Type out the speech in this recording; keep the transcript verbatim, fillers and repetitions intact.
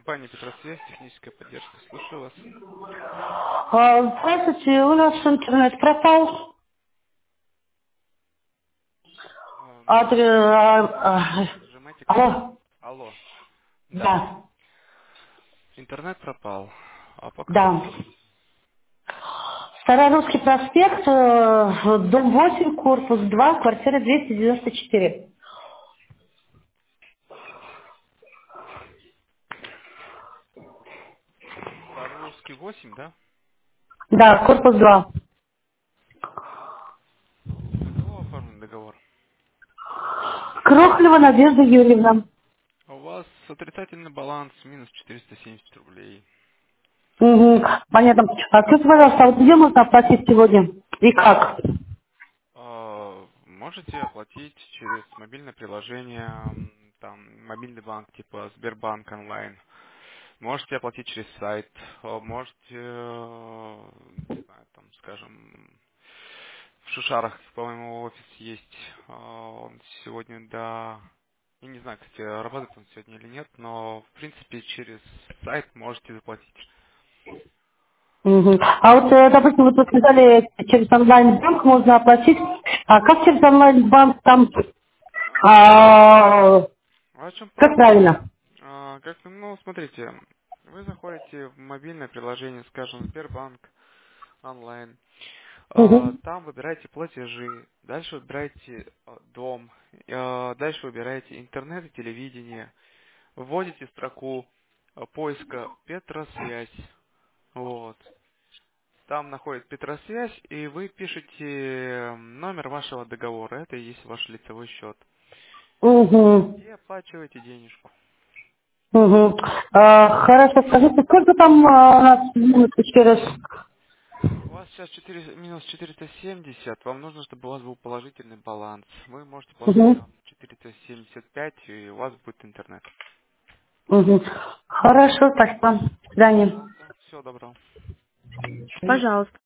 Компания Петросвязь, техническая поддержка. Слушаю вас. А, Здравствуйте, у нас интернет пропал. А, Адрес... а, а, Нажимайте кнопку. Алло, Алло. Да. да, Интернет пропал. А по какому да. поводу? Старорусский проспект, э, дом восемь, корпус два, квартира двести девяносто четыре. Старорусский восемь, да? Да, корпус два. На кого оформлен договор? Крохлева Надежда Юрьевна. А у вас отрицательный баланс минус четыреста семьдесят рублей. Угу. Понятно. А скажите, пожалуйста, а вот где можно оплатить сегодня? И как? А, можете оплатить через мобильное приложение, м, там, мобильный банк типа Сбербанк онлайн. Можете оплатить через сайт. а, Можете, э, не знаю, там, скажем, в Шушарах, по-моему, офис есть. А, Он сегодня, да, я не знаю, кстати, работает он сегодня или нет, но, в принципе, через сайт можете заплатить. Мгм. А вот, э, допустим, вот вы сказали, через онлайн-банк можно оплатить. А как через онлайн-банк там? А, А в чем как проблема? правильно? А, Как, ну, смотрите, вы заходите в мобильное приложение, скажем, Сбербанк онлайн. А, Угу. Там выбираете платежи, дальше выбираете а, дом, а, дальше выбираете интернет и телевидение, вводите строку а, поиска Петросвязь. Вот. Там находит Петросвязь, и вы пишете номер вашего договора. Это и есть ваш лицевой счет. Угу. И оплачиваете денежку. Угу. А, хорошо, скажите, сколько там а, у нас минуточки раз? У вас сейчас четыре минус четыреста семьдесят. Вам нужно, чтобы у вас был положительный баланс. Вы можете положить Угу. там четыреста семьдесят пять, и у вас будет интернет. Угу. Хорошо, спасибо. До свидания. Пожалуйста. Всего доброго. Пожалуйста.